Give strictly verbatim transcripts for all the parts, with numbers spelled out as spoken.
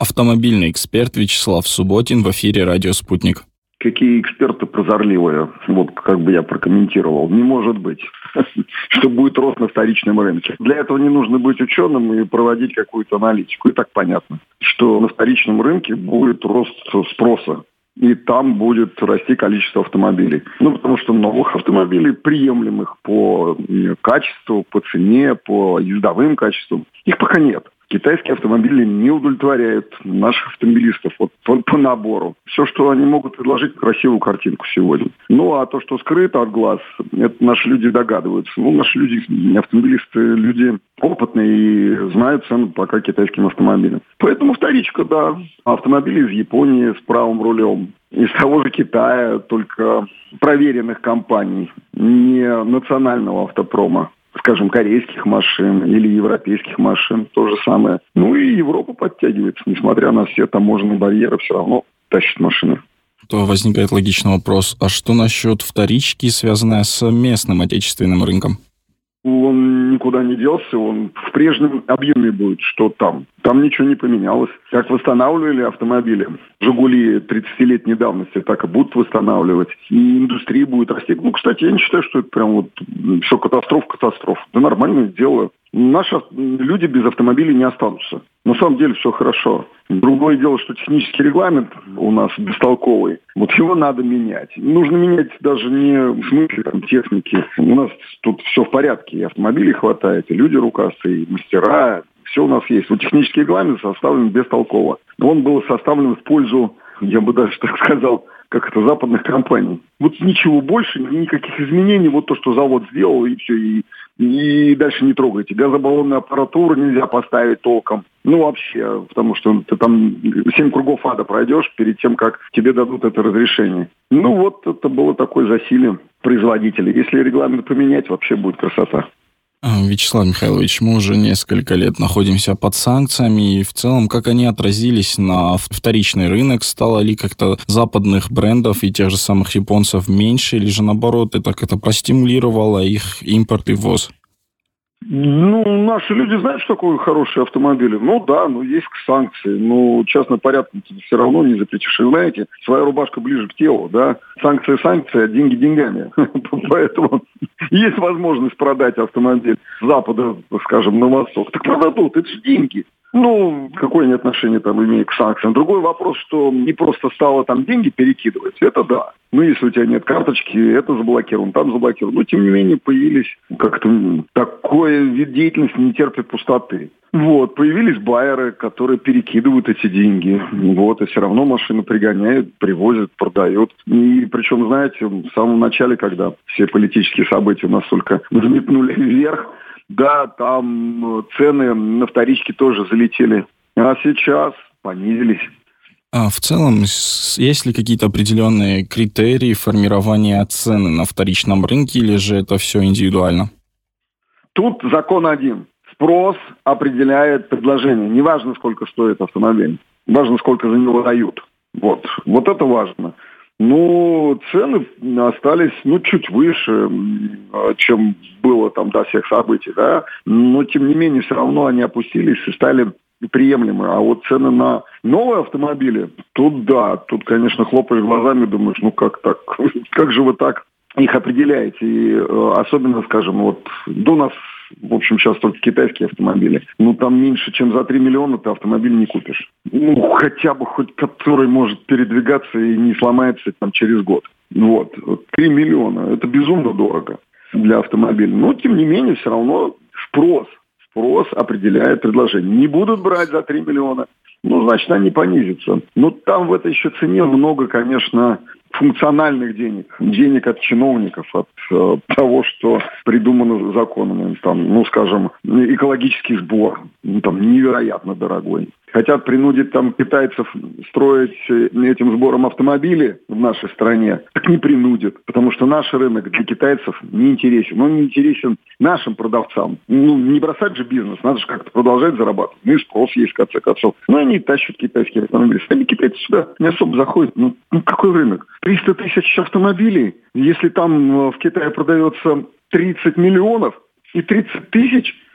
Автомобильный эксперт Вячеслав Субботин в эфире «Радио Спутник». Какие эксперты прозорливые, вот как бы я прокомментировал. Не может быть, что будет рост на вторичном рынке. Для этого не нужно быть ученым и проводить какую-то аналитику. И так понятно, что на вторичном рынке будет рост спроса. И там будет расти количество автомобилей. Ну, потому что новых автомобилей, приемлемых по качеству, по цене, по ездовым качествам, их пока нет. Китайские автомобили не удовлетворяют наших автомобилистов вот, по, по набору. Все, что они могут предложить, красивую картинку сегодня. Ну, а то, что скрыто от глаз, это наши люди догадываются. Ну, наши люди, автомобилисты, люди опытные и знают цену пока китайским автомобилям. Поэтому вторичка, да. Автомобили из Японии с правым рулем. Из того же Китая, только проверенных компаний, не национального автопрома. Скажем, корейских машин или европейских машин, то же самое. Ну и Европа подтягивается, несмотря на все таможенные барьеры, все равно тащит машины. То возникает логичный вопрос, а что насчет вторички, связанной с местным отечественным рынком? Он никуда не делся, он в прежнем объеме будет, что там. Там ничего не поменялось. Как восстанавливали автомобили «Жигули» тридцатилетней давности, так и будут восстанавливать. И индустрия будет расти. Ну, кстати, я не считаю, что это прям вот все катастрофа-катастрофа. Это нормальное дело. Наши люди без автомобилей не останутся. На самом деле все хорошо. Другое дело, что технический регламент у нас бестолковый. Вот его надо менять. Нужно менять даже не в смысле там, техники. У нас тут все в порядке. И автомобилей хватает, и люди рукастые, и мастера. Все у нас есть. Вот технический регламент составлен бестолково. Он был составлен в пользу, я бы даже так сказал, как это, западных компаний. Вот ничего больше, никаких изменений. Вот то, что завод сделал, и все. И, и дальше не трогайте. Газобаллонную аппаратуру нельзя поставить толком. Ну, вообще, потому что ты там семь кругов ада пройдешь перед тем, как тебе дадут это разрешение. Ну, вот это было такое засилие производителей. Если регламент поменять, вообще будет красота. Вячеслав Михайлович, мы уже несколько лет находимся под санкциями, и в целом, как они отразились на вторичный рынок? Стало ли как-то западных брендов и тех же самых японцев меньше, или же наоборот, это как-то простимулировало их импорт и ввоз? Ну, наши люди знают, что такое хорошие автомобили. Ну да, ну есть санкции. Ну, частный порядок все равно не запретишь. И знаете, своя рубашка ближе к телу, да. Санкции санкции, а деньги деньгами. Поэтому есть возможность продать автомобиль с запада, скажем, на восток. Так продадут, это же деньги. Ну, какое они отношение там имеют к санкциям? Другой вопрос, что не просто стало там деньги перекидывать, это да. Ну, если у тебя нет карточки, это заблокировано, там заблокировано. Но, тем не менее, появились как-то такой вид деятельности не терпит пустоты. Вот, появились байеры, которые перекидывают эти деньги. Вот, и все равно машины пригоняют, привозят, продают. И причем, знаете, в самом начале, когда все политические события настолько взметнули вверх, да, там цены на вторичке тоже залетели. А сейчас понизились. А в целом, есть ли какие-то определенные критерии формирования цены на вторичном рынке, или же это все индивидуально? Тут закон один. Спрос определяет предложение. Неважно, сколько стоит автомобиль. Важно, сколько за него дают. Вот, вот это важно. Ну, цены остались, ну, чуть выше, чем было там до всех событий, да. Но, тем не менее, все равно они опустились и стали приемлемы. А вот цены на новые автомобили, тут да, тут, конечно, хлопаешь глазами, думаешь, ну, как так? Как же вы так их определяете? И особенно, скажем, вот до нас, в общем, сейчас только китайские автомобили. Ну, там меньше, чем за три миллиона ты автомобиль не купишь. Ну, хотя бы хоть который может передвигаться и не сломается там через год. Вот. три миллиона. Это безумно дорого для автомобиля. Но, тем не менее, все равно спрос. Спрос определяет предложение. Не будут брать за три миллиона. Ну, значит, они понизятся. Но там в этой еще цене много, конечно, функциональных денег. Денег от чиновников, от э, того, что придумано законом. Там, ну, скажем, экологический сбор. Ну, там невероятно дорогой. Хотят принудить там китайцев строить этим сбором автомобили в нашей стране, так не принудят, потому что наш рынок для китайцев не интересен. Он не интересен нашим продавцам. Ну, не бросать же бизнес, надо же как-то продолжать зарабатывать. Ну, и спрос есть, в конце концов. Ну, они тащат китайские автомобили. Сами китайцы сюда не особо заходят. Ну, ну какой рынок? триста тысяч автомобилей. Если там в Китае продается тридцать миллионов и тридцать тысяч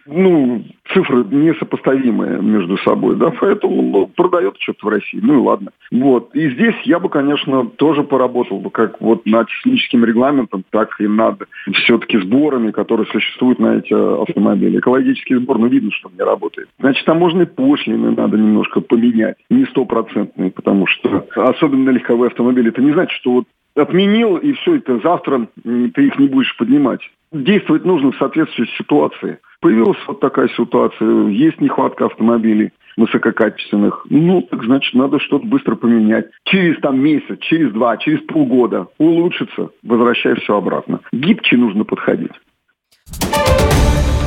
ну, цифры несопоставимые между собой, да, поэтому ну, продает что-то в России, ну и ладно. Вот. И здесь я бы, конечно, тоже поработал бы как вот над техническим регламентом, так и над все-таки сборами, которые существуют на эти автомобили. Экологический сбор, ну, видно, что он не работает. Значит, таможенные пошлины надо немножко поменять, не стопроцентные, потому что, особенно на легковые автомобили, это не значит, что вот отменил, и все, это завтра ты их не будешь поднимать. Действовать нужно в соответствии с ситуацией. Появилась вот такая ситуация, есть нехватка автомобилей высококачественных. Ну, так значит, надо что-то быстро поменять. Через там месяц, через два, через полгода улучшится, возвращай все обратно. Гибче нужно подходить.